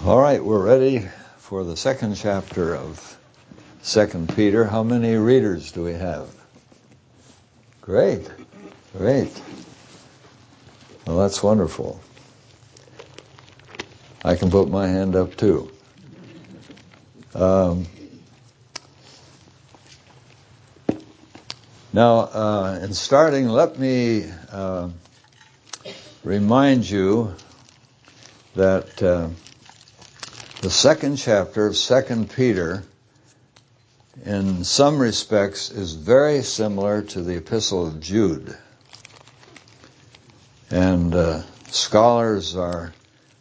All right, we're ready for the second chapter of 2 Peter. How many readers do we have? Great. Well, that's wonderful. I can put my hand up too. Now, in starting, let me remind you that the second chapter of 2 Peter, in some respects, is very similar to the Epistle of Jude. And scholars are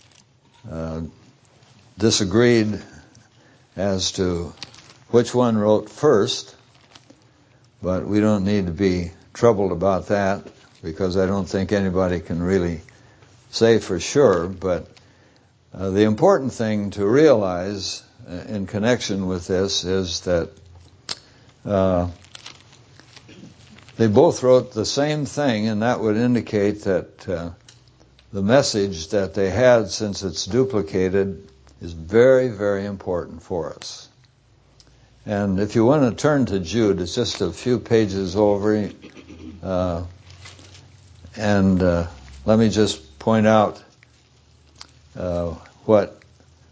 disagreed as to which one wrote first, but we don't need to be troubled about that because I don't think anybody can really say for sure. But the important thing to realize in connection with this is that they both wrote the same thing, and that would indicate that the message that they had, since it's duplicated, is very, very important for us. And if you want to turn to Jude, it's just a few pages over, and let me just point out what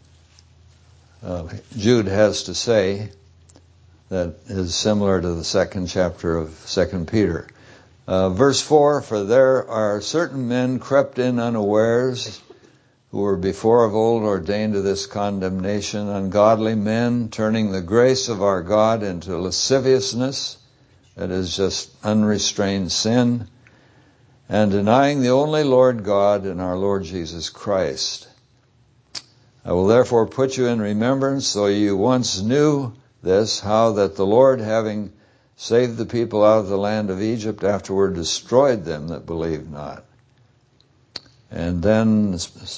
Jude has to say that is similar to the second chapter of 2 Peter. Verse 4, "For there are certain men crept in unawares, who were before of old ordained to this condemnation, ungodly men, turning the grace of our God into lasciviousness," that is just unrestrained sin, "and denying the only Lord God and our Lord Jesus Christ. I will therefore put you in remembrance, though you once knew this, how that the Lord, having saved the people out of the land of Egypt, afterward destroyed them that believed not." And then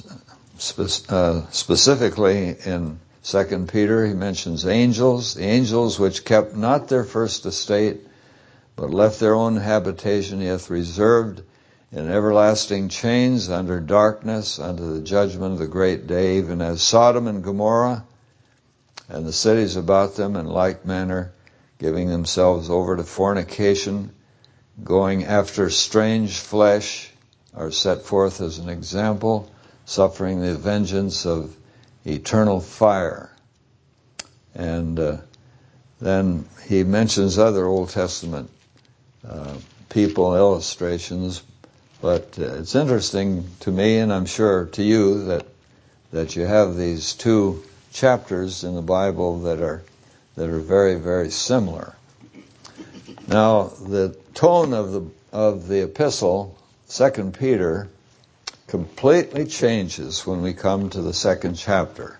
specifically in 2 Peter, he mentions angels, the angels which kept not their first estate, but left their own habitation, yet reserved in everlasting chains under darkness, unto the judgment of the great day, even as Sodom and Gomorrah, and the cities about them in like manner, giving themselves over to fornication, going after strange flesh, are set forth as an example, suffering the vengeance of eternal fire. And then he mentions other Old Testament people, illustrations, but it's interesting to me, and I'm sure to you, that you have these two chapters in the Bible that are very, very similar. Now, the tone of the epistle, 2 Peter, completely changes when we come to the second chapter.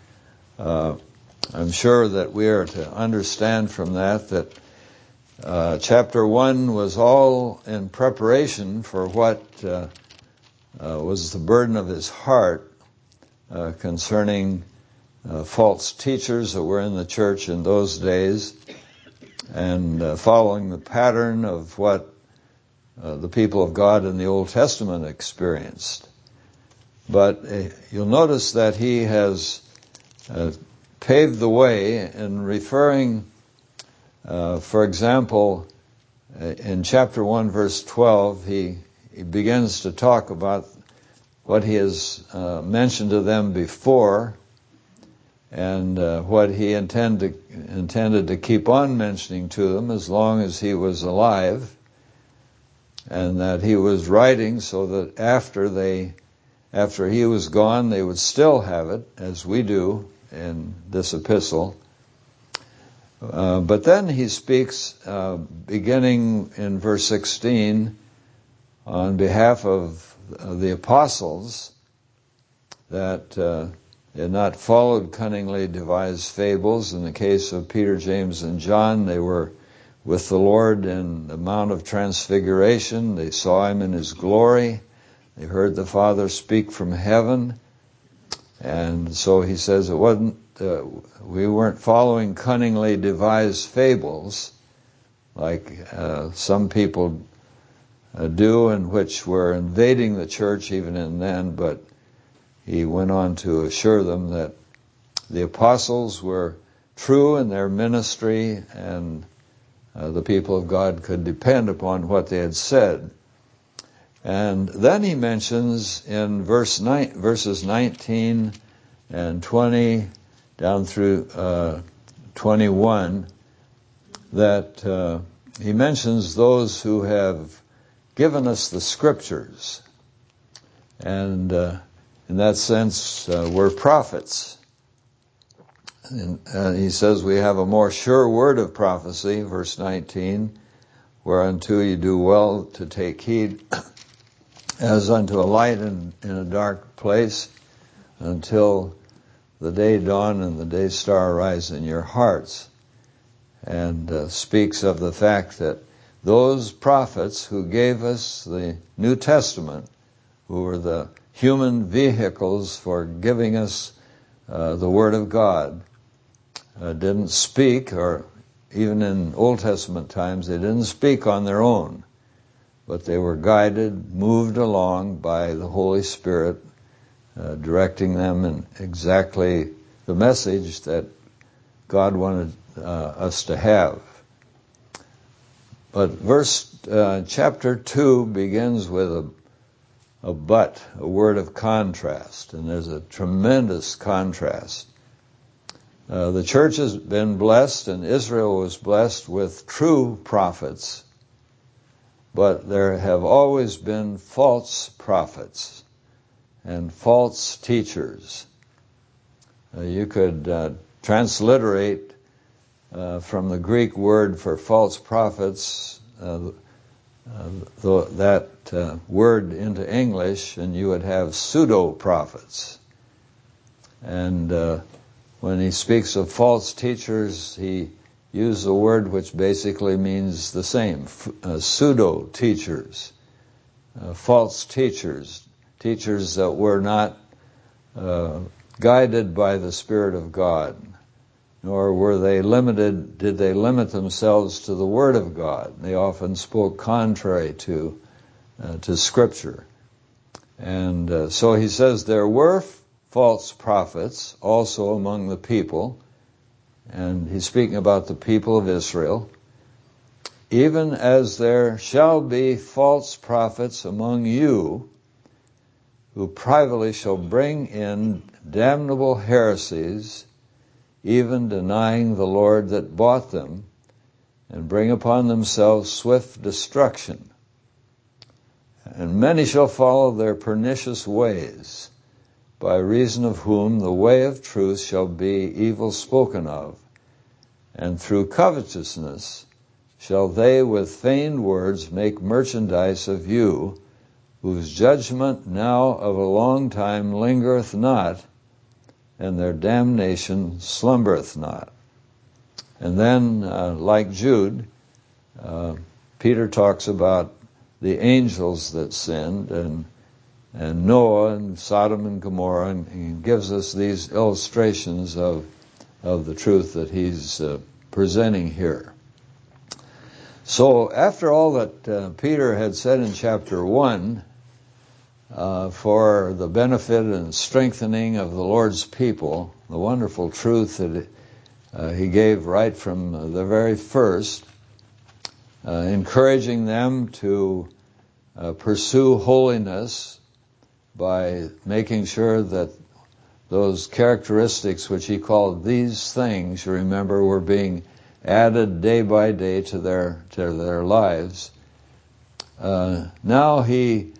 I'm sure that we are to understand from that chapter 1 was all in preparation for what was the burden of his heart concerning false teachers that were in the church in those days, and following the pattern of what the people of God in the Old Testament experienced. But you'll notice that he has paved the way in referring, for example, in chapter 1, verse 12, he begins to talk about what he has mentioned to them before, and what he intended to keep on mentioning to them as long as he was alive, and that he was writing so that after he was gone, they would still have it, as we do in this epistle. But then he speaks, beginning in verse 16, on behalf of the apostles, that had not followed cunningly devised fables. In the case of Peter, James, and John, they were with the Lord in the Mount of Transfiguration. They saw him in his glory. They heard the Father speak from heaven. And so he says it wasn't, we weren't following cunningly devised fables like some people do, and which were invading the church even in then, but he went on to assure them that the apostles were true in their ministry, and the people of God could depend upon what they had said. And then he mentions in verses 19 and 20 down through 21 that he mentions those who have given us the scriptures. And in that sense, we're prophets. And he says we have a more sure word of prophecy, verse 19, whereunto you do well to take heed, as unto a light in a dark place, until the day dawn and the day star rise in your hearts. And speaks of the fact that those prophets who gave us the New Testament, who were the human vehicles for giving us the Word of God, didn't speak, or even in Old Testament times, they didn't speak on their own, but they were guided, moved along by the Holy Spirit, directing them in exactly the message that God wanted us to have. But chapter 2 begins with a word of contrast, and there's a tremendous contrast. The church has been blessed, and Israel was blessed with true prophets, but there have always been false prophets and false teachers. You could transliterate from the Greek word for false prophets that word into English, and you would have pseudo-prophets. And when he speaks of false teachers, he used a word which basically means the same, pseudo-teachers, false teachers, teachers that were not guided by the Spirit of God, nor did they limit themselves to the Word of God. They often spoke contrary to Scripture. And so he says there were false prophets also among the people, and he's speaking about the people of Israel, even as there shall be false prophets among you, who privately shall bring in damnable heresies, even denying the Lord that bought them, and bring upon themselves swift destruction. And many shall follow their pernicious ways, by reason of whom the way of truth shall be evil spoken of, and through covetousness shall they with feigned words make merchandise of you, whose judgment now of a long time lingereth not, and their damnation slumbereth not. And then, like Jude, Peter talks about the angels that sinned, and Noah and Sodom and Gomorrah, and he gives us these illustrations of the truth that he's presenting here. So after all that Peter had said in chapter 1, for the benefit and strengthening of the Lord's people, the wonderful truth that he gave right from the very first, encouraging them to pursue holiness by making sure that those characteristics which he called these things, you remember, were being added day by day to their lives. Now he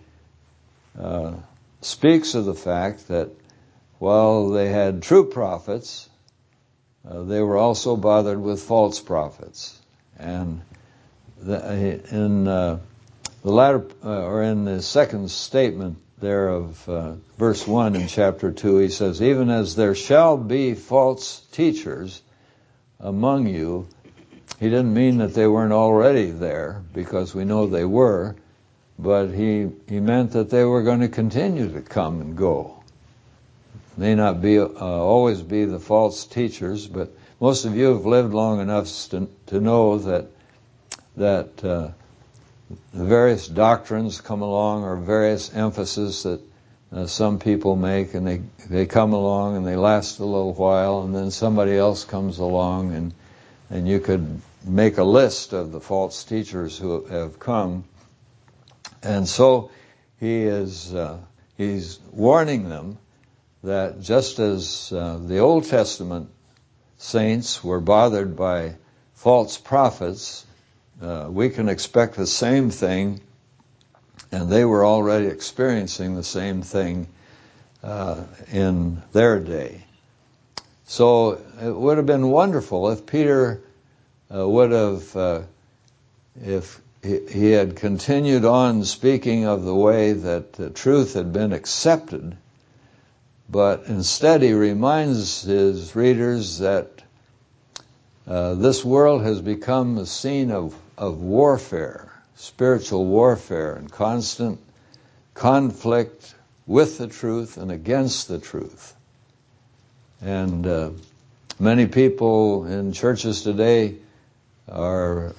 speaks of the fact that while they had true prophets, they were also bothered with false prophets. And in the latter, or in the second statement there of verse 1 in chapter 2, he says, even as there shall be false teachers among you. He didn't mean that they weren't already there, because we know they were, but he meant that they were going to continue to come and go. May not be always be the false teachers, but most of you have lived long enough to know that the various doctrines come along, or various emphasis that some people make, and they come along and they last a little while, and then somebody else comes along, and you could make a list of the false teachers who have come. And so he's warning them that just as the Old Testament saints were bothered by false prophets, we can expect the same thing, and they were already experiencing the same thing in their day. So it would have been wonderful if Peter would have, if he had continued on speaking of the way that the truth had been accepted, but instead he reminds his readers that this world has become a scene of warfare, spiritual warfare, and constant conflict with the truth and against the truth. And many people in churches today are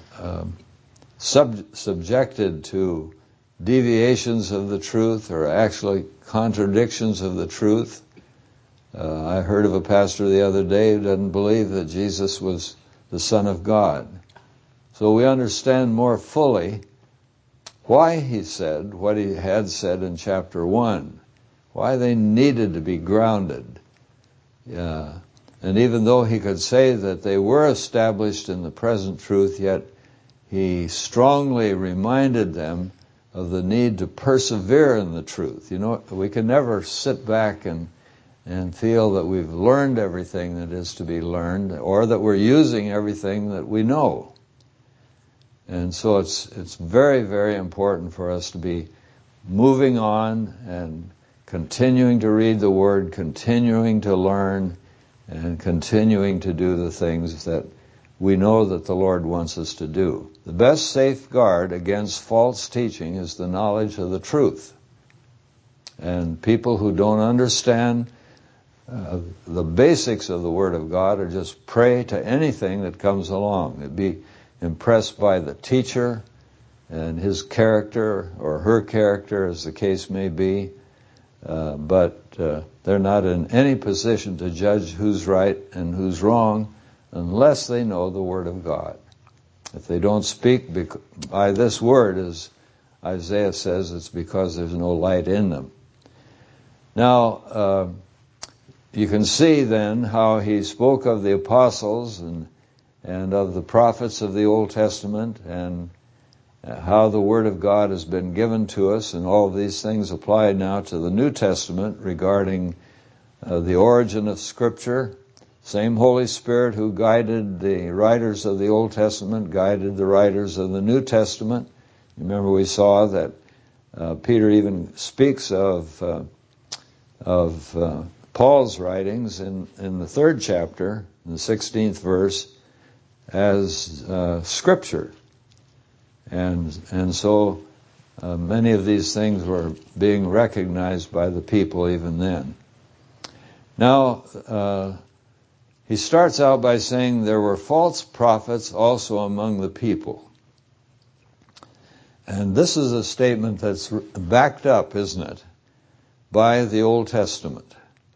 subjected to deviations of the truth, or actually contradictions of the truth. I heard of a pastor the other day who doesn't believe that Jesus was the Son of God. So we understand more fully why he said what he had said in chapter 1, why they needed to be grounded. And even though he could say that they were established in the present truth, yet he strongly reminded them of the need to persevere in the truth. You know, we can never sit back and feel that we've learned everything that is to be learned, or that we're using everything that we know. And so it's very, very important for us to be moving on and continuing to read the Word, continuing to learn, and continuing to do the things that we know that the Lord wants us to do. The best safeguard against false teaching is the knowledge of the truth. And people who don't understand the basics of the Word of God are just prey to anything that comes along. They'd be impressed by the teacher and his character, or her character, as the case may be, but they're not in any position to judge who's right and who's wrong unless they know the Word of God. If they don't speak by this Word, as Isaiah says, it's because there's no light in them. Now, you can see then how he spoke of the apostles and of the prophets of the Old Testament, and how the Word of God has been given to us, and all of these things apply now to the New Testament regarding the origin of Scripture. Same Holy Spirit who guided the writers of the Old Testament guided the writers of the New Testament. Remember, we saw that Peter even speaks of Paul's writings in the 3rd chapter, in the 16th verse, as Scripture. And so many of these things were being recognized by the people even then. Now, he starts out by saying there were false prophets also among the people. And this is a statement that's backed up, isn't it, by the Old Testament.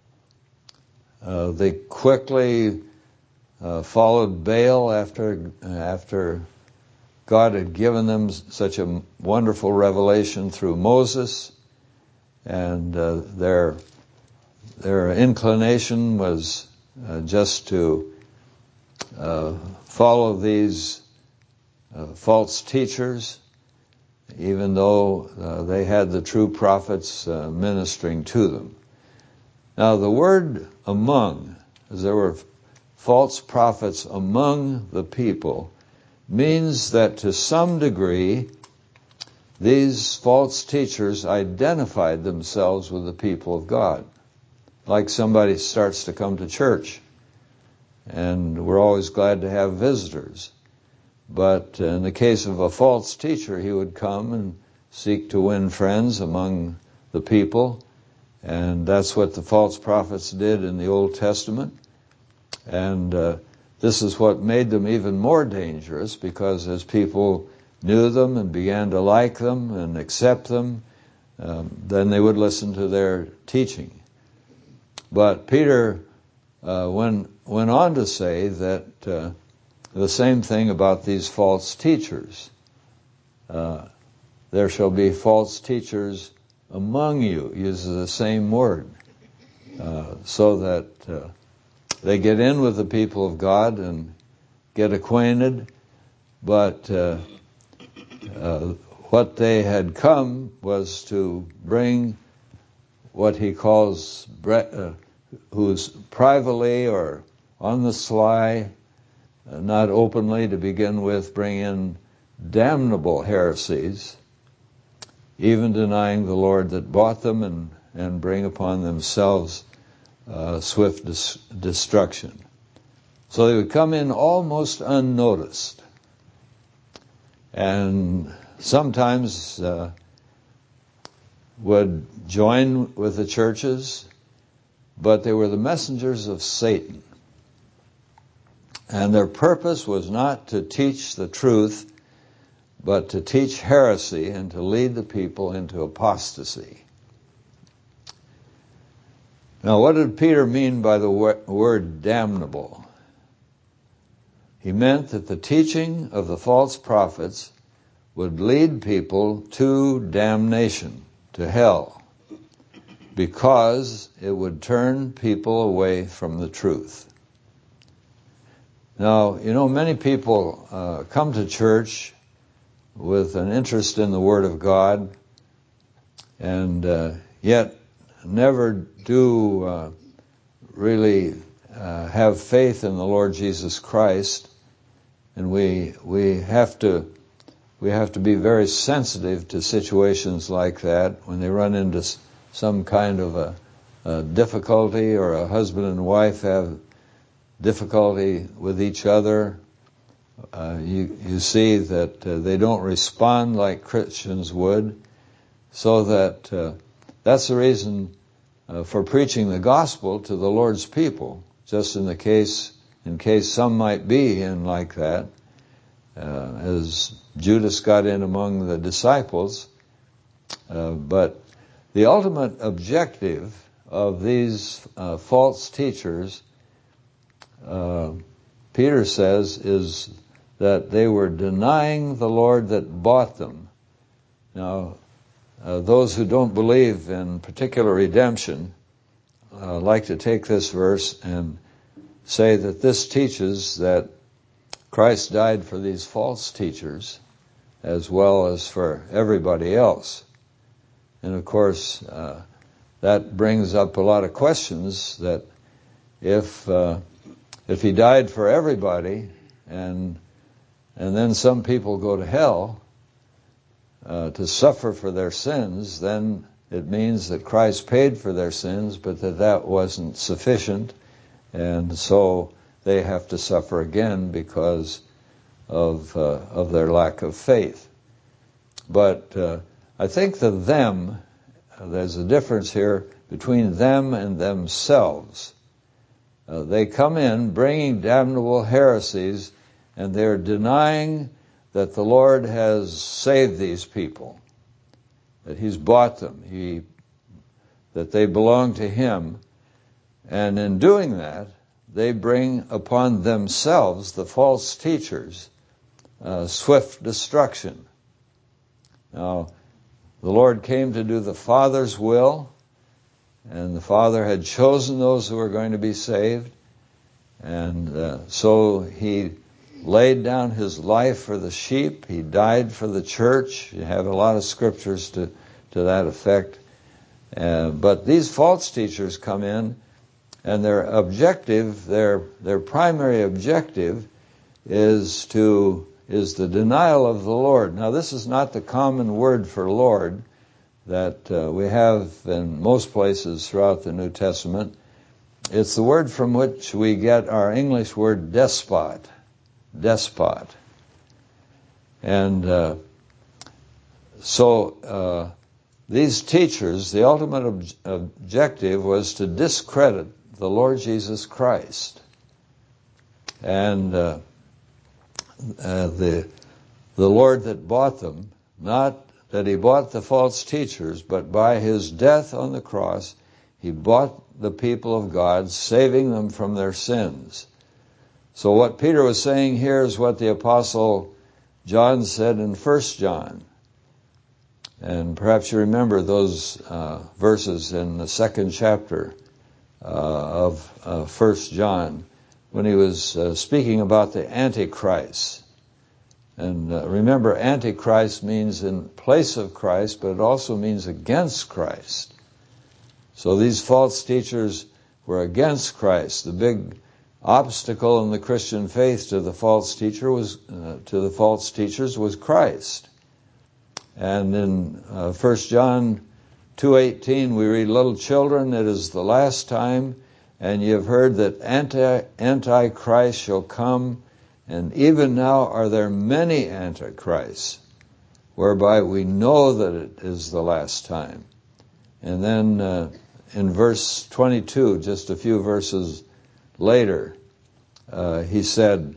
They quickly followed Baal after God had given them such a wonderful revelation through Moses, and their inclination was just to follow these false teachers, even though they had the true prophets ministering to them. Now, the word among, as there were false prophets among the people, means that to some degree these false teachers identified themselves with the people of God. Like somebody starts to come to church, and we're always glad to have visitors. But in the case of a false teacher, he would come and seek to win friends among the people, and that's what the false prophets did in the Old Testament. And this is what made them even more dangerous, because as people knew them and began to like them and accept them, then they would listen to their teaching. But Peter went on to say that the same thing about these false teachers. There shall be false teachers among you, uses the same word, so that they get in with the people of God and get acquainted, but what they had come was to bring what he calls, who's privately or on the sly, not openly to begin with, bring in damnable heresies, even denying the Lord that bought them, and bring upon themselves swift destruction. So they would come in almost unnoticed. And sometimes would join with the churches, but they were the messengers of Satan. And their purpose was not to teach the truth, but to teach heresy and to lead the people into apostasy. Now, what did Peter mean by the word damnable? He meant that the teaching of the false prophets would lead people to damnation, to hell, because it would turn people away from the truth. Now, many people come to church with an interest in the Word of God, and yet never do really have faith in the Lord Jesus Christ. And we have to be very sensitive to situations like that when they run into some kind of a difficulty, or a husband and wife have difficulty with each other. You see that they don't respond like Christians would, so that that's the reason for preaching the gospel to the Lord's people, just in case some might be in like that, as Judas got in among the disciples. But the ultimate objective of these false teachers, Peter says, is that they were denying the Lord that bought them. Now, those who don't believe in particular redemption like to take this verse and say that this teaches that Christ died for these false teachers as well as for everybody else. And of course, that brings up a lot of questions, that if he died for everybody and then some people go to hell to suffer for their sins, then it means that Christ paid for their sins, but that wasn't sufficient, and so they have to suffer again because of their lack of faith. But I think there's a difference here between them and themselves. They come in bringing damnable heresies, and they're denying that the Lord has saved these people, that He's bought them, that they belong to Him. And in doing that, they bring upon themselves, the false teachers, swift destruction. Now, the Lord came to do the Father's will, and the Father had chosen those who were going to be saved, and so He laid down His life for the sheep. He died for the church. You have a lot of scriptures to that effect. But these false teachers come in, and their objective, their primary objective, is the denial of the Lord. Now, this is not the common word for Lord that we have in most places throughout the New Testament. It's the word from which we get our English word despot. Despot. And so these teachers, the ultimate objective was to discredit the Lord Jesus Christ. And the Lord that bought them, not that he bought the false teachers, but by his death on the cross, he bought the people of God, saving them from their sins. So what Peter was saying here is what the Apostle John said in 1 John. And perhaps you remember those verses in the second chapter of 1 John, when he was speaking about the Antichrist. And remember, Antichrist means in place of Christ, but it also means against Christ. So these false teachers were against Christ. The big obstacle in the Christian faith to the false teachers was Christ. And in 1 John 2:18 we read, "Little children, it is the last time, and ye have heard that Antichrist shall come, and even now are there many antichrists, whereby we know that it is the last time." And then in verse 22, just a few verses later, he said,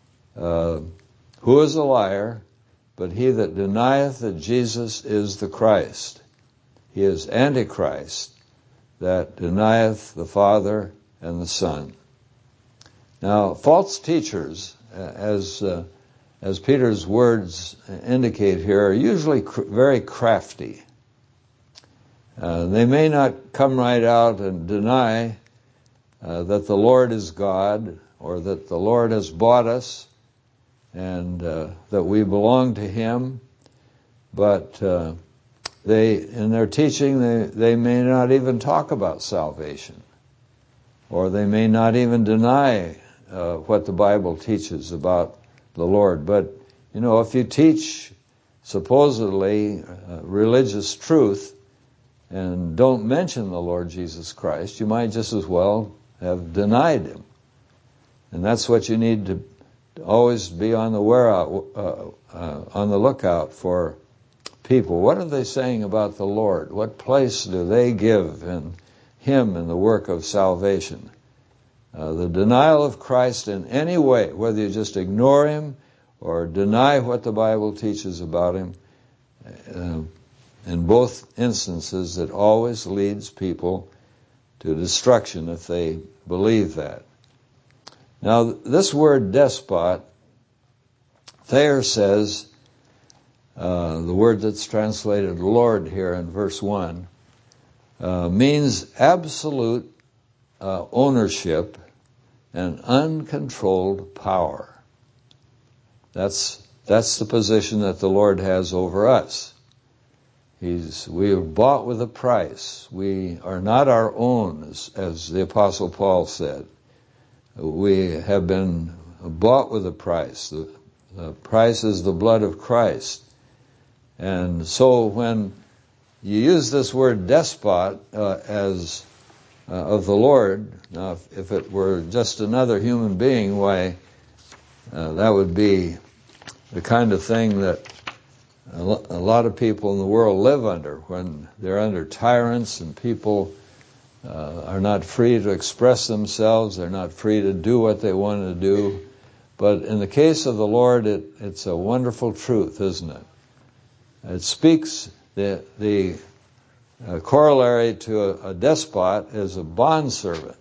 "Who is a liar, but he that denieth that Jesus is the Christ? He is Antichrist, that denieth the Father and the Son." Now, false teachers, as Peter's words indicate here, are usually very crafty. They may not come right out and deny that the Lord is God, or that the Lord has bought us, and that we belong to Him, but in their teaching, they may not even talk about salvation, or they may not even deny what the Bible teaches about the Lord. But, if you teach supposedly religious truth and don't mention the Lord Jesus Christ, you might just as well have denied Him. And that's what you need to always be on the lookout for people. What are they saying about the Lord? What place do they give in Him in the work of salvation? The denial of Christ in any way, whether you just ignore Him or deny what the Bible teaches about Him, in both instances, it always leads people to destruction if they believe that. Now, this word despot, Thayer says, the word that's translated Lord here in verse 1, means absolute ownership and uncontrolled power. That's the position that the Lord has over us. We are bought with a price. We are not our own, as the Apostle Paul said. We have been bought with a price. The price is the blood of Christ. And so when you use this word despot as of the Lord, now if it were just another human being, why that would be the kind of thing that a lot of people in the world live under, when they're under tyrants and people are not free to express themselves, they're not free to do what they want to do. But in the case of the Lord, it's a wonderful truth, isn't it? It speaks, the corollary to a despot is a bondservant.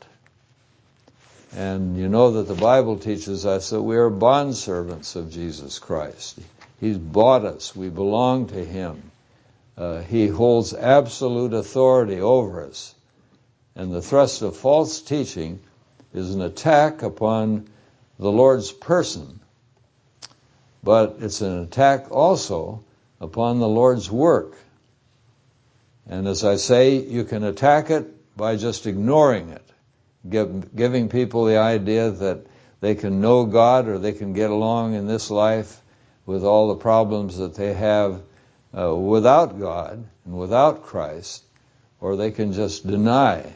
And you know that the Bible teaches us that we are bondservants of Jesus Christ. He's bought us. We belong to Him. He holds absolute authority over us. And the thrust of false teaching is an attack upon the Lord's person. But it's an attack also upon the Lord's work. And as I say, you can attack it by just ignoring it, giving people the idea that they can know God or they can get along in this life with all the problems that they have without God and without Christ, or they can just deny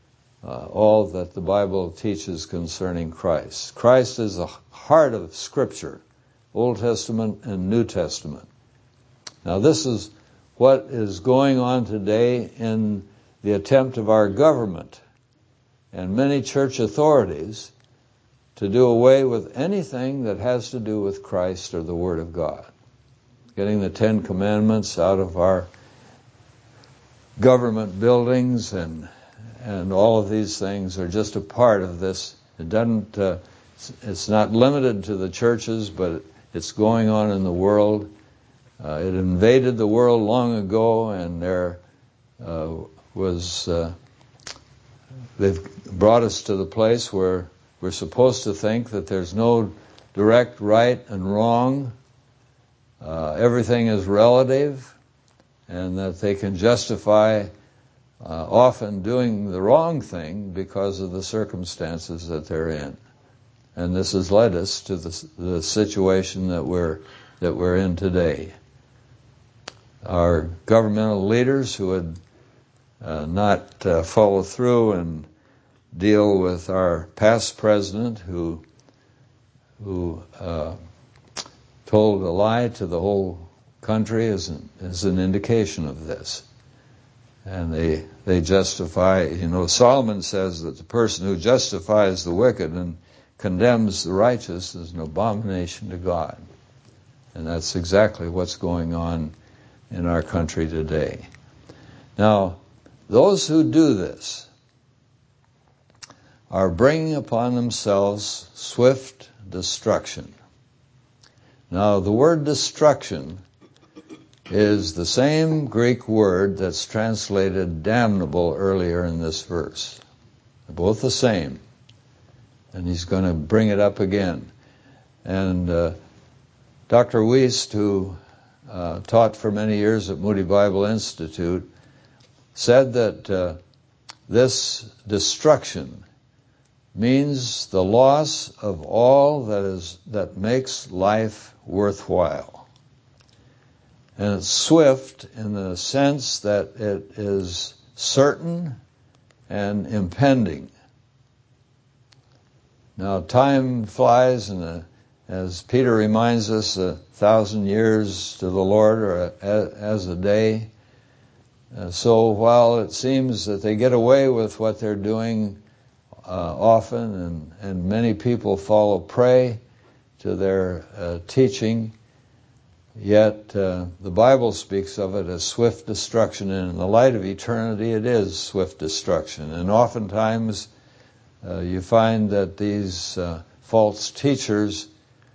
all that the Bible teaches concerning Christ. Christ is the heart of Scripture, Old Testament and New Testament. Now this is what is going on today in the attempt of our government and many church authorities to do away with anything that has to do with Christ or the Word of God. getting the Ten Commandments out of our government buildings and all of these things are just a part of this. It doesn't. It's not limited to the churches, but it's going on in the world. It invaded the world long ago, and there they've brought us to the place where we're supposed to think that there's no direct right and wrong. Everything is relative, and that they can justify often doing the wrong thing because of the circumstances that they're in. And this has led us to the situation that we're in today. Our governmental leaders who would not follow through and deal with our past president who told a lie to the whole country is an indication of this. And they justify, Solomon says that the person who justifies the wicked and condemns the righteous is an abomination to God. And that's exactly what's going on in our country today. Now, those who do this are bringing upon themselves swift destruction. Now, the word destruction is the same Greek word that's translated damnable earlier in this verse. They're both the same. And he's going to bring it up again. And Dr. Wiest, who taught for many years at Moody Bible Institute, said that this destruction means the loss of all that makes life worthwhile. And it's swift in the sense that it is certain and impending. Now, time flies, and as Peter reminds us, 1,000 years to the Lord are as a day. So while it seems that they get away with what they're doing often, and many people follow prey to their teaching, yet the Bible speaks of it as swift destruction, and in the light of eternity it is swift destruction. And oftentimes you find that these false teachers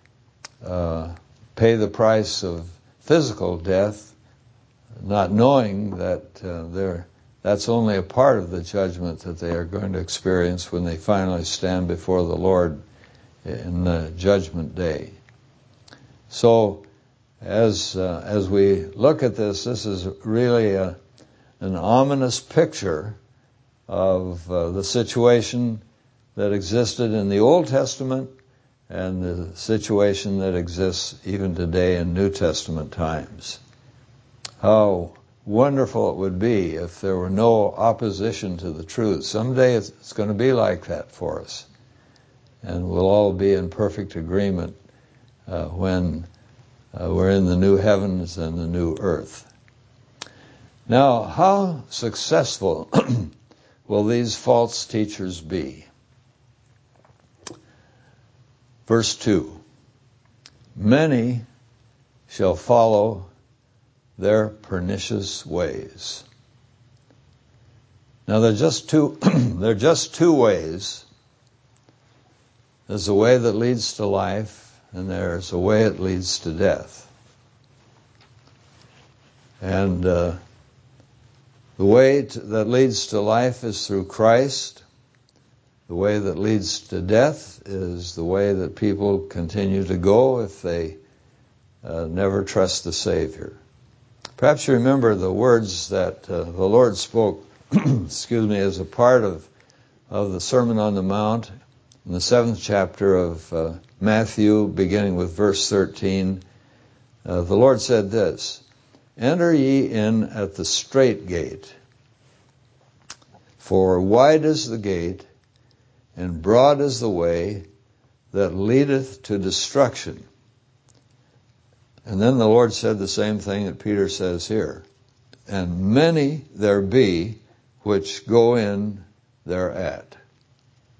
pay the price of physical death, not knowing that that's only a part of the judgment that they are going to experience when they finally stand before the Lord in the judgment day. So, as we look at this is really an ominous picture of the situation that existed in the Old Testament and the situation that exists even today in New Testament times. How wonderful it would be if there were no opposition to the truth. Someday it's going to be like that for us. And we'll all be in perfect agreement when we're in the new heavens and the new earth. Now, how successful will these false teachers be? Verse 2, many shall follow their pernicious ways. Now, there are just two ways. There's a way that leads to life, and there's a way that leads to death. And the way that leads to life is through Christ. The way that leads to death is the way that people continue to go if they never trust the Savior. Perhaps you remember the words that the Lord spoke, as a part of the Sermon on the Mount in the 7th chapter of Matthew, beginning with verse 13. The Lord said this, "Enter ye in at the strait gate, for wide is the gate, and broad is the way that leadeth to destruction." And then the Lord said the same thing that Peter says here. "And many there be which go in thereat.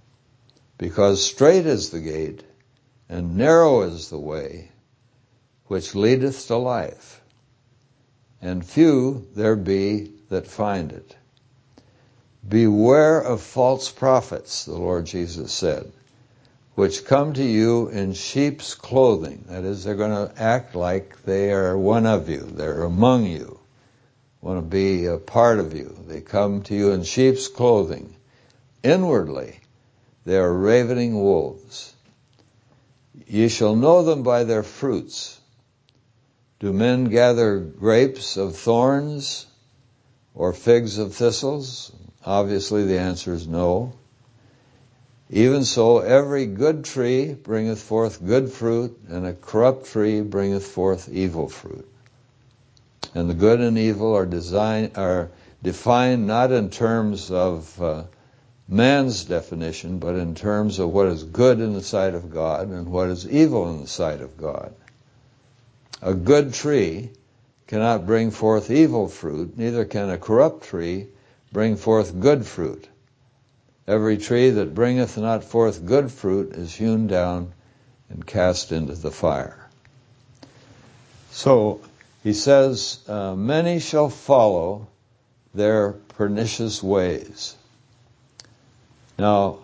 Because strait is the gate, and narrow is the way, which leadeth to life, and few there be that find it. Beware of false prophets, the Lord Jesus said, which come to you in sheep's clothing. That is, they're going to act like they are one of you. They're among you, want to be a part of you. They come to you in sheep's clothing. Inwardly, they are ravening wolves. Ye shall know them by their fruits. Do men gather grapes of thorns or figs of thistles? Obviously, the answer is no. Even so, every good tree bringeth forth good fruit, and a corrupt tree bringeth forth evil fruit. And the good and evil are defined not in terms of man's definition, but in terms of what is good in the sight of God and what is evil in the sight of God. A good tree cannot bring forth evil fruit, neither can a corrupt tree bring forth good fruit. Every tree that bringeth not forth good fruit is hewn down and cast into the fire. So, he says, many shall follow their pernicious ways. Now,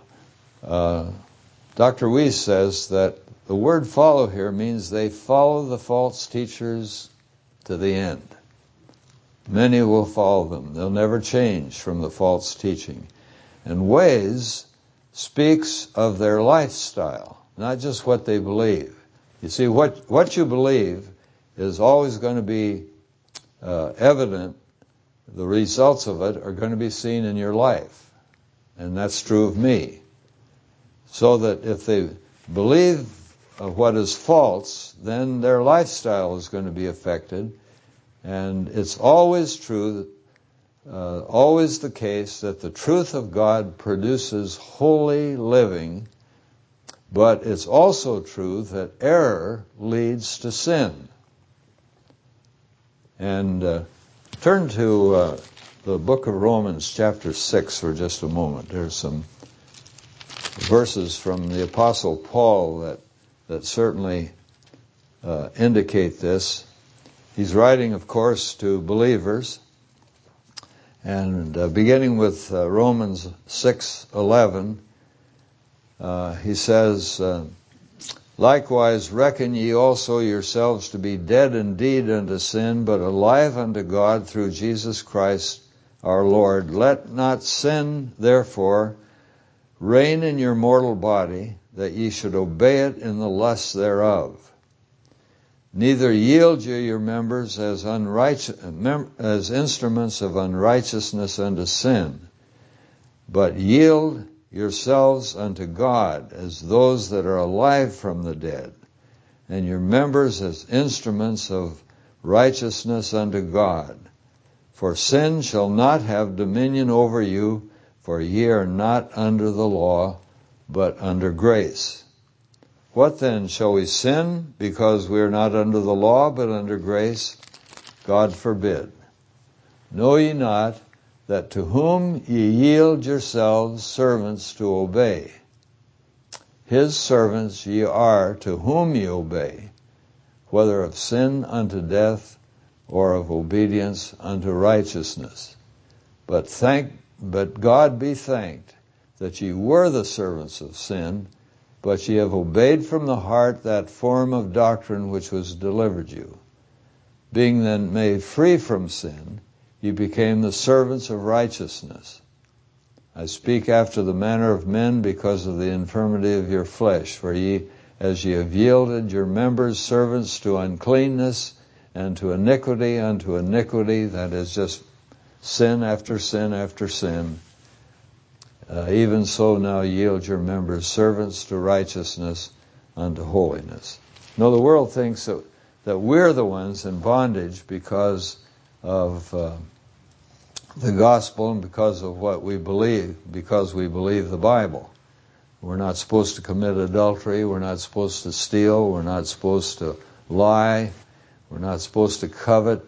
Dr. Weiss says that the word follow here means they follow the false teachers to the end. Many will follow them. They'll never change from the false teaching. And ways speaks of their lifestyle, not just what they believe. You see, what you believe is always going to be evident. The results of it are going to be seen in your life. And that's true of me. So that if they believe what is false, then their lifestyle is going to be affected. And it's always true, always the case, that the truth of God produces holy living, but it's also true that error leads to sin. And turn to the book of Romans, chapter 6, for just a moment. There's some verses from the Apostle Paul that certainly indicate this. He's writing, of course, to believers, and beginning with Romans 6:11, he says, likewise reckon ye also yourselves to be dead indeed unto sin, but alive unto God through Jesus Christ our Lord. Let not sin, therefore, reign in your mortal body, that ye should obey it in the lusts thereof. Neither yield ye your members as instruments of unrighteousness unto sin, but yield yourselves unto God as those that are alive from the dead, and your members as instruments of righteousness unto God. For sin shall not have dominion over you, for ye are not under the law, but under grace. What then? Shall we sin because we are not under the law, but under grace? God forbid. Know ye not that to whom ye yield yourselves servants to obey, his servants ye are to whom ye obey, whether of sin unto death or of obedience unto righteousness. But God be thanked that ye were the servants of sin, but ye have obeyed from the heart that form of doctrine which was delivered you. Being then made free from sin, ye became the servants of righteousness. I speak after the manner of men because of the infirmity of your flesh. For ye, as ye have yielded your members servants to uncleanness and to iniquity unto iniquity, that is just sin after sin after sin, even so now yield your members servants to righteousness unto holiness. No, the world thinks that we're the ones in bondage because of the gospel and because of what we believe, because we believe the Bible. We're not supposed to commit adultery, we're not supposed to steal, we're not supposed to lie, we're not supposed to covet,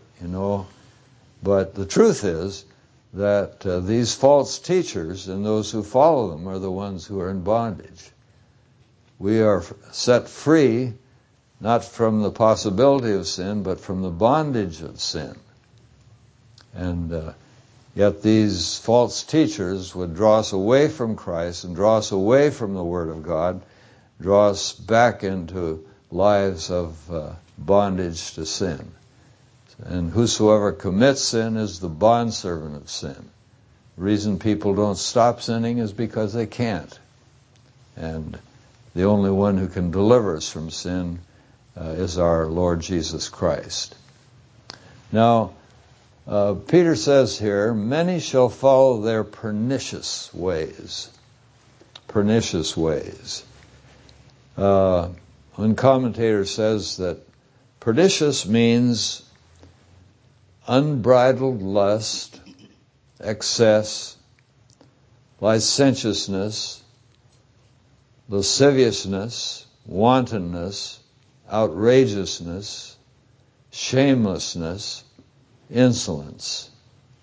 But the truth is that these false teachers and those who follow them are the ones who are in bondage. We are set free not from the possibility of sin, but from the bondage of sin. And yet these false teachers would draw us away from Christ and draw us away from the Word of God, draw us back into lives of bondage to sin. And whosoever commits sin is the bondservant of sin. The reason people don't stop sinning is because they can't. And the only one who can deliver us from sin is our Lord Jesus Christ. Now, Peter says here, many shall follow their pernicious ways. Pernicious ways. One commentator says that pernicious means unbridled lust, excess, licentiousness, lasciviousness, wantonness, outrageousness, shamelessness, insolence.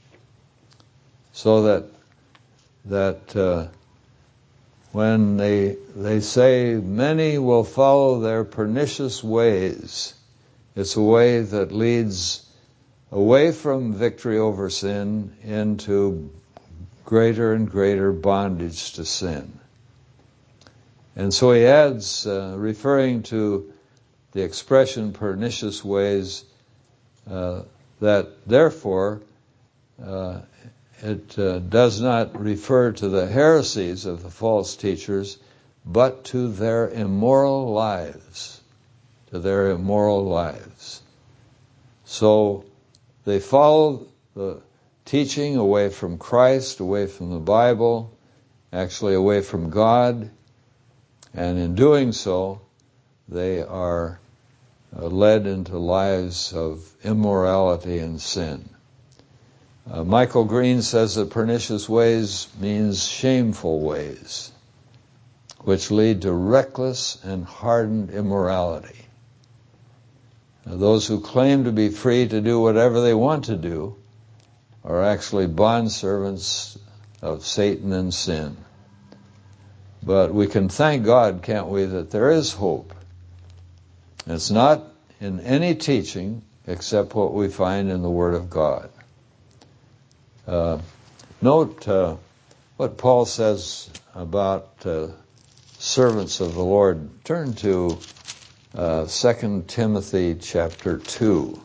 So that when they say many will follow their pernicious ways, it's a way that leads away from victory over sin into greater and greater bondage to sin. And so he adds, referring to the expression pernicious ways, that therefore it does not refer to the heresies of the false teachers, but to their immoral lives. To their immoral lives. So they follow the teaching away from Christ, away from the Bible, actually away from God, and in doing so, they are led into lives of immorality and sin. Michael Green says that pernicious ways means shameful ways, which lead to reckless and hardened immorality. Those who claim to be free to do whatever they want to do are actually bondservants of Satan and sin. But we can thank God, can't we, that there is hope. It's not in any teaching except what we find in the Word of God. Note what Paul says about servants of the Lord. Turn to 2 Timothy chapter 2.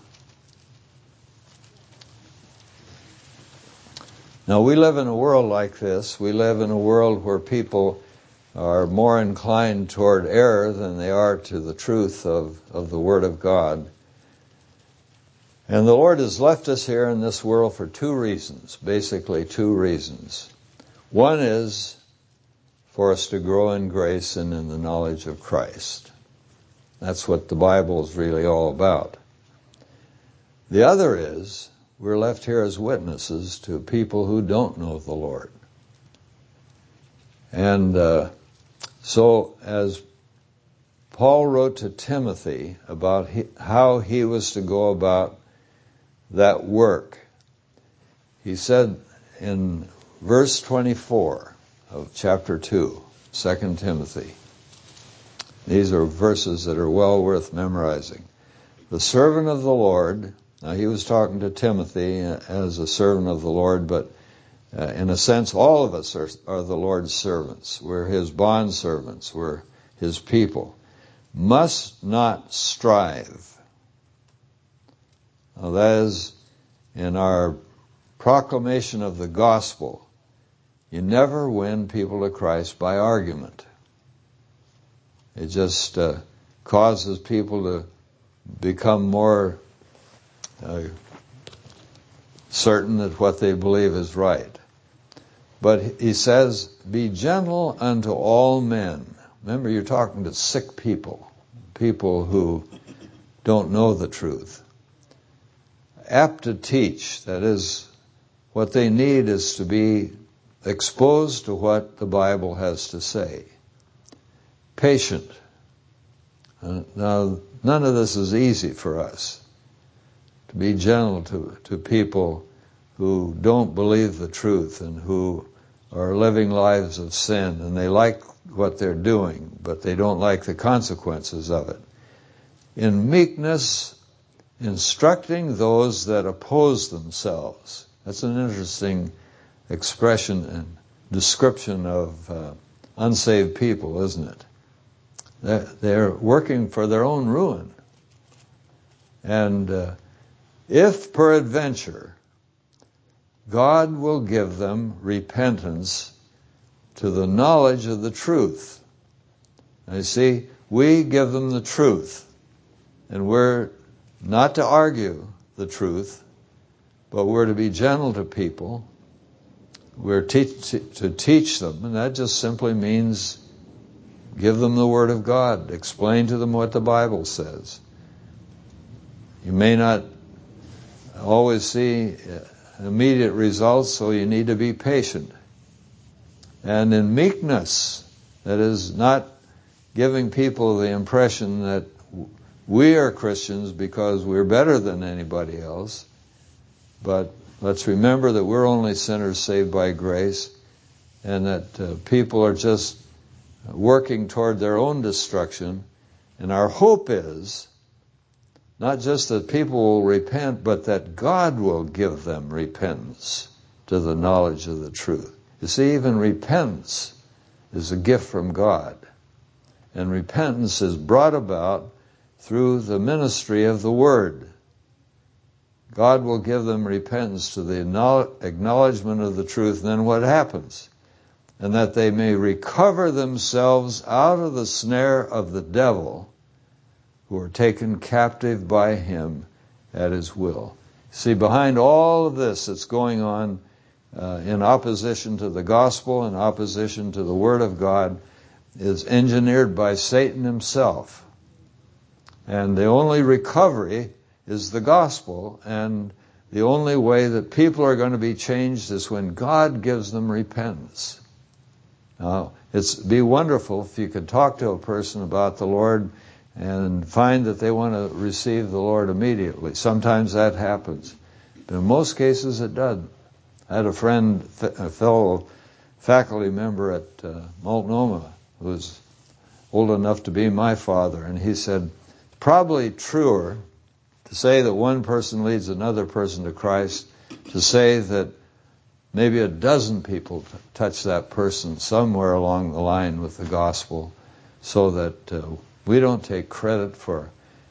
Now we live in a world like this. We live in a world where people are more inclined toward error than they are to the truth of the Word of God. And the Lord has left us here in this world for two reasons, basically two reasons. One is for us to grow in grace and in the knowledge of Christ. That's what the Bible is really all about. The other is we're left here as witnesses to people who don't know the Lord. And so as Paul wrote to Timothy about how he was to go about that work, he said in verse 24 of chapter 2, 2 Timothy, these are verses that are well worth memorizing. The servant of the Lord, now he was talking to Timothy as a servant of the Lord, but in a sense all of us are the Lord's servants. We're his bondservants. We're his people. Must not strive. Now that is, in our proclamation of the gospel, you never win people to Christ by argument. It just causes people to become more certain that what they believe is right. But he says, be gentle unto all men. Remember, you're talking to sick people, people who don't know the truth. Apt to teach, that is, what they need is to be exposed to what the Bible has to say. Patient. Now, none of this is easy for us. To be gentle to people who don't believe the truth and who are living lives of sin, and they like what they're doing, but they don't like the consequences of it. in meekness, instructing those that oppose themselves. That's an interesting expression and description of unsaved people, isn't it? They're working for their own ruin. And if peradventure God will give them repentance to the knowledge of the truth. Now you see, we give them the truth, and we're not to argue the truth, but we're to be gentle to people. We're to teach them, and that just simply means give them the Word of God, explain to them what the Bible says. You may not always see immediate results, so you need to be patient. And in meekness, that is not giving people the impression that we are Christians because we're better than anybody else, but let's remember that we're only sinners saved by grace, and that people are just working toward their own destruction. And our hope is not just that people will repent, but that God will give them repentance to the knowledge of the truth. You see, even repentance is a gift from God. And repentance is brought about through the ministry of the Word. God will give them repentance to the acknowledgement of the truth, and then what happens? And that they may recover themselves out of the snare of the devil, who are taken captive by him at his will. See, behind all of this that's going on in opposition to the gospel, in opposition to the Word of God, is engineered by Satan himself. And the only recovery is the gospel, and the only way that people are going to be changed is when God gives them repentance. Now, it'd be wonderful if you could talk to a person about the Lord and find that they want to receive the Lord immediately. Sometimes that happens. But in most cases it doesn't. I had a friend, a fellow faculty member at Multnomah, who was old enough to be my father, and he said, it's probably truer to say that one person leads another person to Christ, to say that maybe a dozen people touch that person somewhere along the line with the gospel, so that we don't take credit for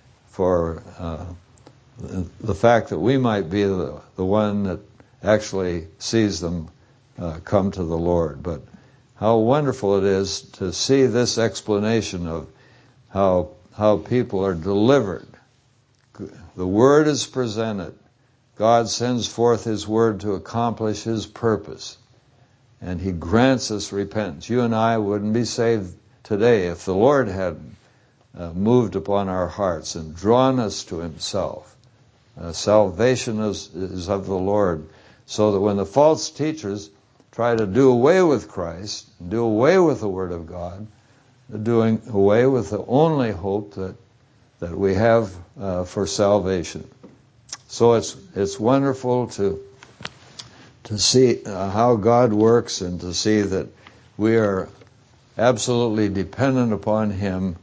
the fact that we might be the one that actually sees them come to the Lord. But how wonderful it is to see this explanation of how people are delivered. The Word is presented. God sends forth His Word to accomplish His purpose. And He grants us repentance. You and I wouldn't be saved today if the Lord hadn't moved upon our hearts and drawn us to Himself. Salvation is of the Lord. So that when the false teachers try to do away with Christ, do away with the Word of God, they're doing away with the only hope that we have for salvation. So it's wonderful to see how God works, and to see that we are absolutely dependent upon Him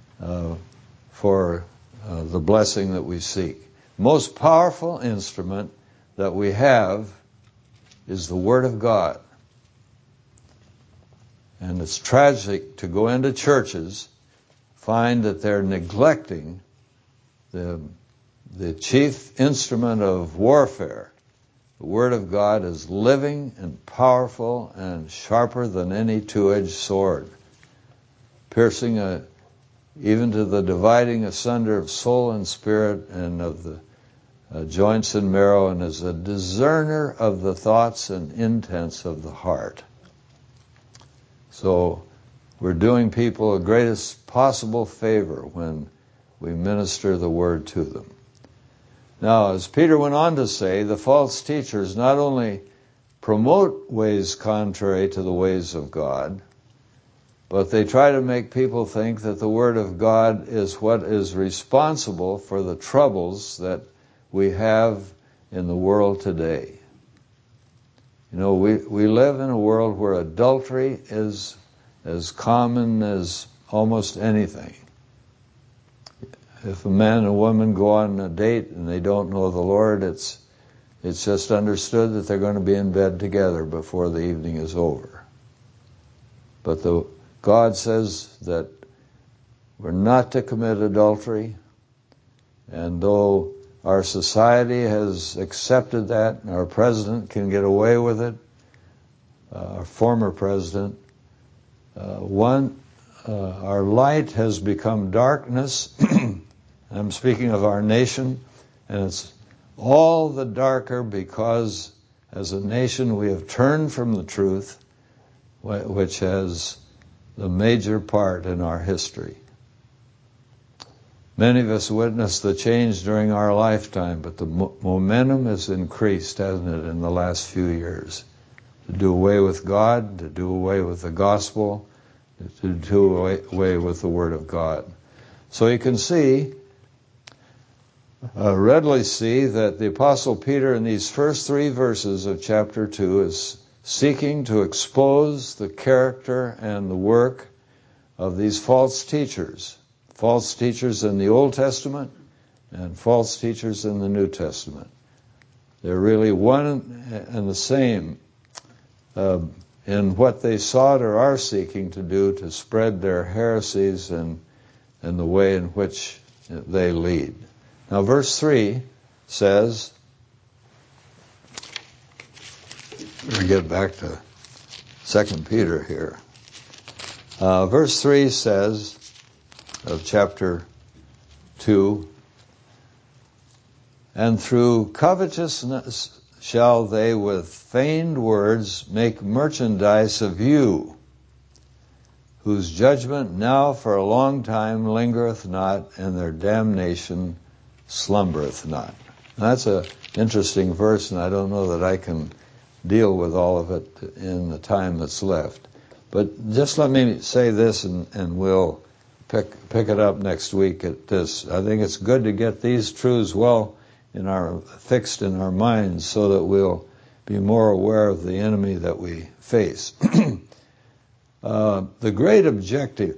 for the blessing that we seek. Most powerful instrument that we have is the Word of God. And it's tragic to go into churches, find that they're neglecting the chief instrument of warfare. The Word of God is living and powerful and sharper than any two-edged sword, piercing even to the dividing asunder of soul and spirit and of the joints and marrow, and is a discerner of the thoughts and intents of the heart. So we're doing people the greatest possible favor when we minister the Word to them. Now, as Peter went on to say, the false teachers not only promote ways contrary to the ways of God, but they try to make people think that the Word of God is what is responsible for the troubles that we have in the world today. You know, we live in a world where adultery is as common as almost anything. if a man and woman go on a date and they don't know the Lord, it's just understood that they're going to be in bed together before the evening is over. But God says that we're not to commit adultery, and though our society has accepted that, and our president can get away with it, our former president, our light has become darkness. I'm speaking of our nation, and it's all the darker because as a nation we have turned from the truth, which has the major part in our history. Many of us witnessed the change during our lifetime, but the momentum has increased, hasn't it, in the last few years? To do away with God, to do away with the gospel, to do away with the Word of God. So you can readily see that the Apostle Peter in these first 3 verses of chapter 2 is seeking to expose the character and the work of these false teachers in the Old Testament and false teachers in the New Testament. They're really one and the same in what they sought or are seeking to do to spread their heresies and the way in which they lead. Now verse 3 says, we get back to 2 Peter here. Verse 3 says of chapter 2, and through covetousness shall they with feigned words make merchandise of you, whose judgment now for a long time lingereth not, and their damnation slumbereth not. That's an interesting verse, and I don't know that I can deal with all of it in the time that's left. But just let me say this, and we'll pick it up next week at this. I think it's good to get these truths well fixed in our minds so that we'll be more aware of the enemy that we face. The great objective,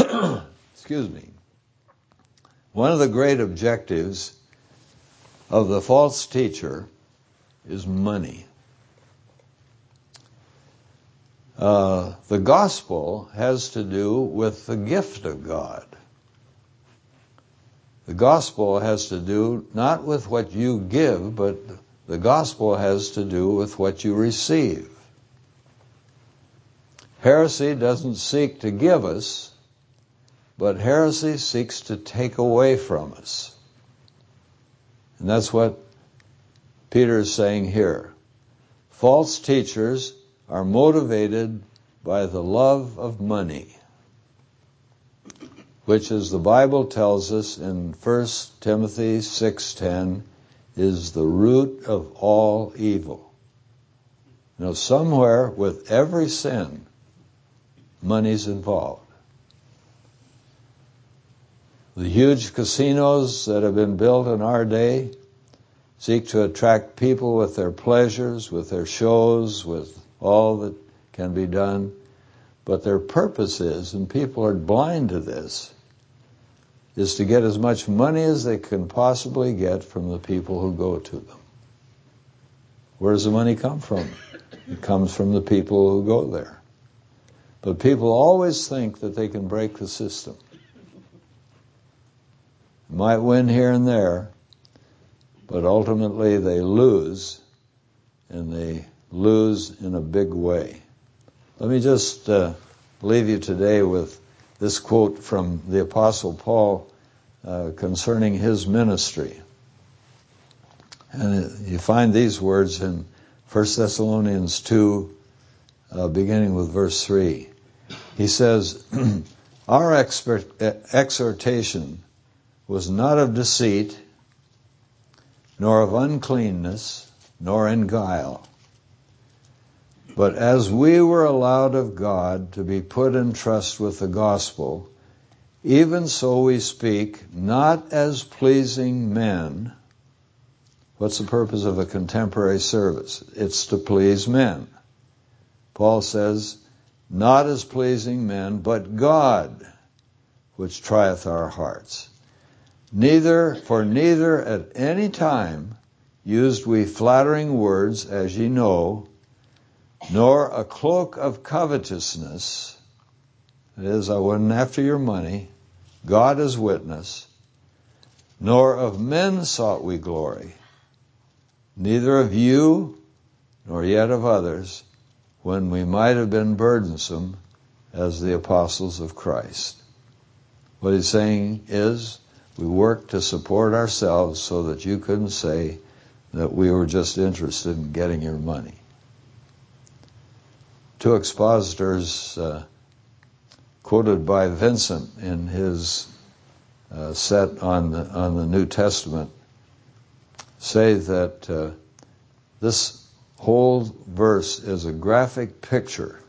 one of the great objectives of the false teacher is money. The gospel has to do with the gift of God. The gospel has to do not with what you give, but the gospel has to do with what you receive. Heresy doesn't seek to give us, but heresy seeks to take away from us. And that's what Peter is saying here. False teachers are motivated by the love of money, which, as the Bible tells us in 1 Timothy 6:10, is the root of all evil. Somewhere with every sin, money's involved. The huge casinos that have been built in our day seek to attract people with their pleasures, with their shows, with all that can be done. But their purpose is, and people are blind to this, is to get as much money as they can possibly get from the people who go to them. Where does the money come from? It comes from the people who go there. But people always think that they can break the system. Might win here and there, but ultimately they lose, and they lose in a big way. Let me just leave you today with this quote from the Apostle Paul concerning his ministry. And you find these words in 1 Thessalonians 2, beginning with verse 3. He says, our exhortation was not of deceit, nor of uncleanness, nor in guile. But as we were allowed of God to be put in trust with the gospel, even so we speak, not as pleasing men. What's the purpose of a contemporary service? It's to please men. Paul says, not as pleasing men, but God, which trieth our hearts. Neither at any time used we flattering words, as ye know, nor a cloak of covetousness. That is, I wasn't after your money. God is witness. Nor of men sought we glory, neither of you, nor yet of others, when we might have been burdensome as the apostles of Christ. What he's saying is, we work to support ourselves so that you couldn't say that we were just interested in getting your money. Two expositors quoted by Vincent in his set on the New Testament say that this whole verse is a graphic picture.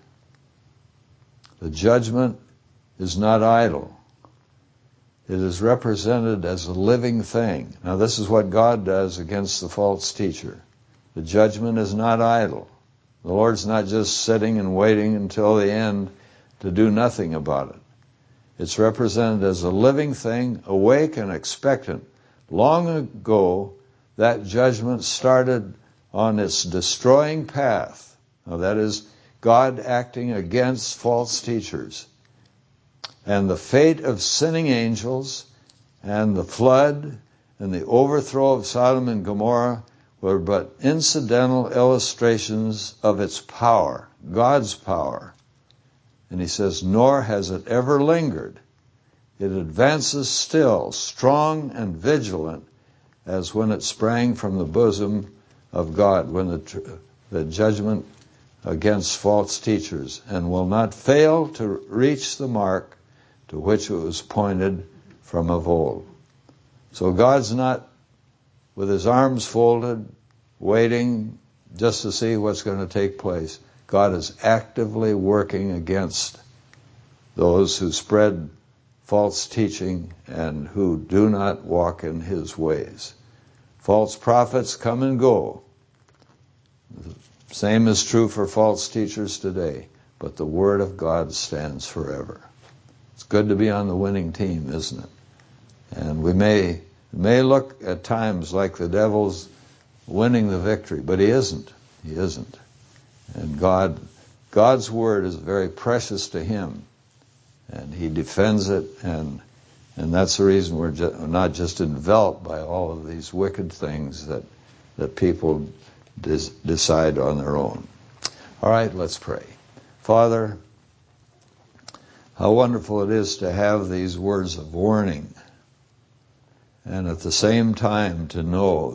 The judgment is not idle. It is represented as a living thing. Now, this is what God does against the false teacher. The judgment is not idle. The Lord's not just sitting and waiting until the end to do nothing about it. It's represented as a living thing, awake and expectant. Long ago, that judgment started on its destroying path. Now, that is God acting against false teachers. And the fate of sinning angels and the flood and the overthrow of Sodom and Gomorrah were but incidental illustrations of its power, God's power. And he says, nor has it ever lingered. It advances still, strong and vigilant, as when it sprang from the bosom of God, when the judgment against false teachers, and will not fail to reach the mark to which it was pointed from of old. So God's not with his arms folded, waiting just to see what's going to take place. God is actively working against those who spread false teaching and who do not walk in his ways. False prophets come and go. The same is true for false teachers today, but the Word of God stands forever. It's good to be on the winning team, isn't it? And we may look at times like the devil's winning the victory, but he isn't. He isn't. And God's Word is very precious to him, and he defends it, and that's the reason we're not just enveloped by all of these wicked things that people decide on their own. All right, let's pray. Father, how wonderful it is to have these words of warning, and at the same time to know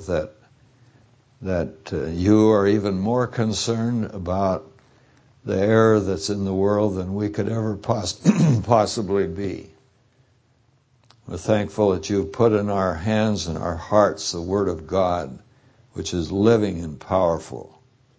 that you are even more concerned about the error that's in the world than we could ever possibly be. We're thankful that you've put in our hands and our hearts the Word of God, which is living and powerful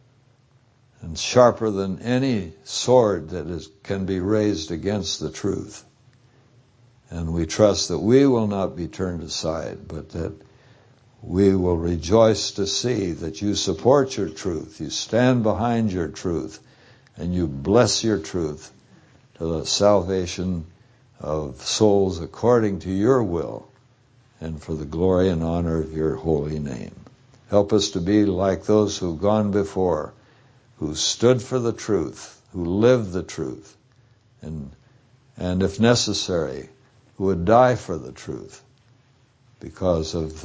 and sharper than any sword that can be raised against the truth. And we trust that we will not be turned aside, but that we will rejoice to see that you support your truth, you stand behind your truth, and you bless your truth to the salvation of souls according to your will and for the glory and honor of your holy name. Help us to be like those who've gone before, who stood for the truth, who lived the truth, and if necessary, who would die for the truth, because of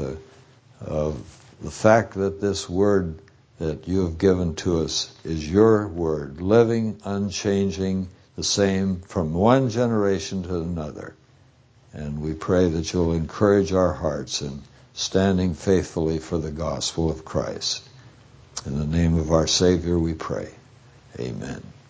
the fact that this word that you have given to us is your word, living, unchanging, the same from one generation to another. And we pray that you'll encourage our hearts in standing faithfully for the gospel of Christ. In the name of our Savior we pray. Amen.